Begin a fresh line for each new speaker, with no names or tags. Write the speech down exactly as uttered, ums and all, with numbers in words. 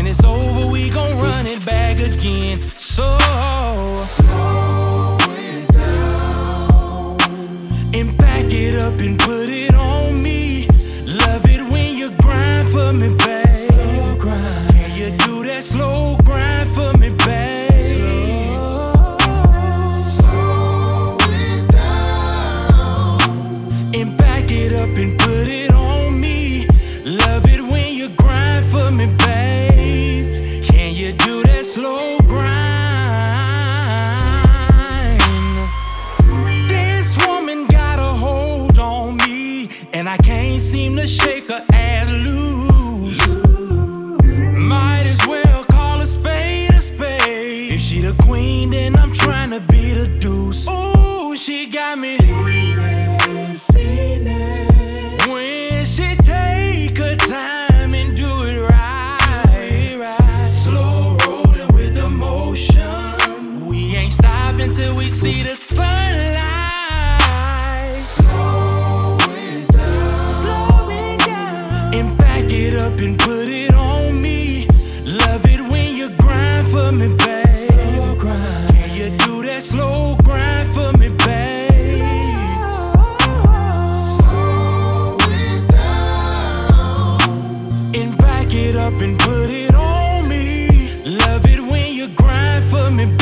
it's over, we gon' run it back again. So slow it down and back it up and put it on me. Love it when you grind for me, babe. Slow grind. Can you do that slow grind for me, babe? Slow it down and back it up and put it on me. Love it when you grind for me, babe. Can you do that slow grind? This woman got a hold on me, and I can't seem to shake her ass loose. Might as well call a spade a spade. If she the queen, then I'm trying to be the deuce. Ooh, she got me feeling, feeling. When she take her time and do it right, right. Slow rolling with emotion. We ain't stopping till we see the sunlight. Slow it down, slow it down, and back it up and put it on me. Love it when you grind for me, babe. Slow grind. Can you do that slow grind for me, babe? Slow it down and back it up and put it on me. Love it when you grind for me, babe.